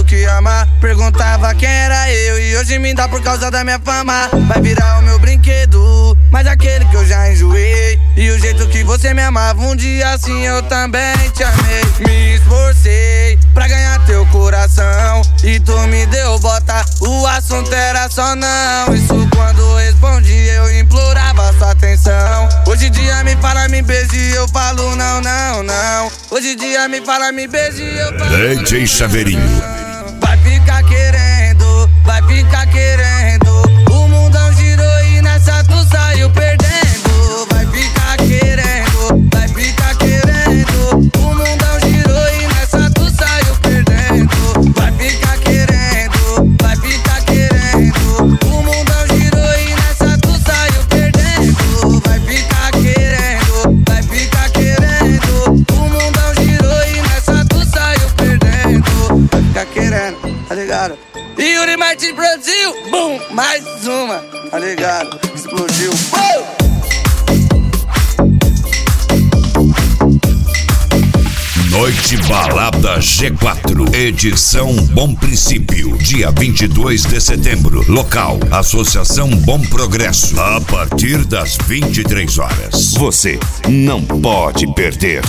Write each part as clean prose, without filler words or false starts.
que ama. Perguntava quem era eu e hoje me dá por causa da minha fama. Vai virar o meu brinquedo, mas aquele que eu já enjoei. E o jeito que você me amava, um dia assim eu também te amei. Me esforcei pra ganhar teu coração e tu me deu bota, o assunto era só não. Isso quando respondi eu implorava sua atenção. Hoje em dia me fala, me beije e eu falo não, não, não. Hoje em dia me fala, me beije e eu falo DJ Chaveirinho. não. Vai ficar querendo, vai ficar querendo. O mundão girou e nessa tu saiu perdendo. Vai ficar querendo, vai ficar querendo. O mundão girou e nessa tu saiu perdendo. Vai ficar querendo, vai ficar querendo. O mundão girou e nessa tu saiu perdendo. Vai ficar querendo, vai ficar querendo. O mundão girou e nessa tu saiu perdendo. Vai ficar querendo, tá ligado? Yuri Martins Brasil, boom, mais uma, tá ligado? Explodiu, boom! Noite Balada G4, edição Bom Princípio, dia 22 de setembro. Local, Associação Bom Progresso, a partir das 23 horas. Você não pode perder.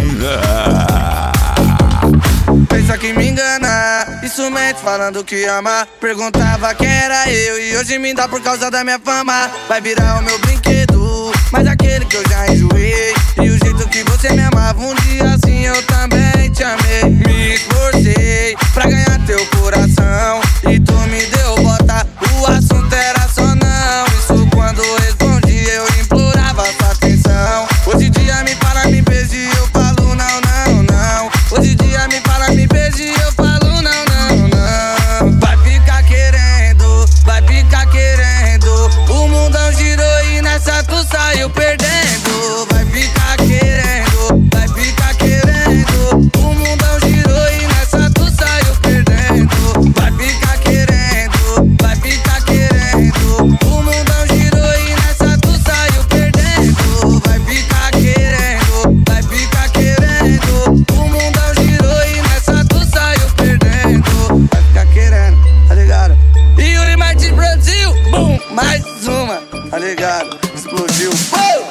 Pensa que me engana, isso mente falando que ama. Perguntava quem era eu e hoje me dá por causa da minha fama. Vai virar o meu brinquedo, mas aquele que eu já enjoei. E o jeito que você me amava, um dia assim eu também te amei. Me esforcei pra ganhar teu coração e tu me deu bota, o assunto era só não. Isso quando respondi eu implorava sua atenção. Hoje em dia me fala, me beije e eu falo não, não, não. Hoje em dia me fala, me beije e eu falo não, não, não. Vai ficar querendo, vai ficar querendo. O mundão girou e nessa tu saiu perdendo. Vai ficar querendo, vai ficar querendo. O mundão girou e nessa tu saiu perdendo. Vai ficar querendo, vai ficar querendo. O mundão girou e nessa tu saiu perdendo. Vai ficar querendo, vai ficar querendo. O mundão girou e nessa tu saiu perdendo. Vai ficar querendo, tá ligado? Yuri Martins Brasil, boom, mais uma, tá ligado? Explodiu, boom!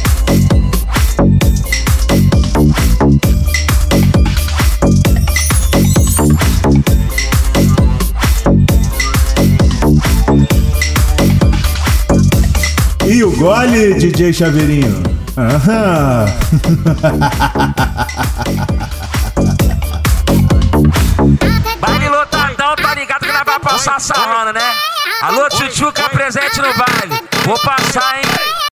E o gole, DJ Chaveirinho? Aham. Baile lotadão, tá ligado que nós vai passar sarrando, né? Alô, Tchutchuca presente no baile. Vou passar, hein?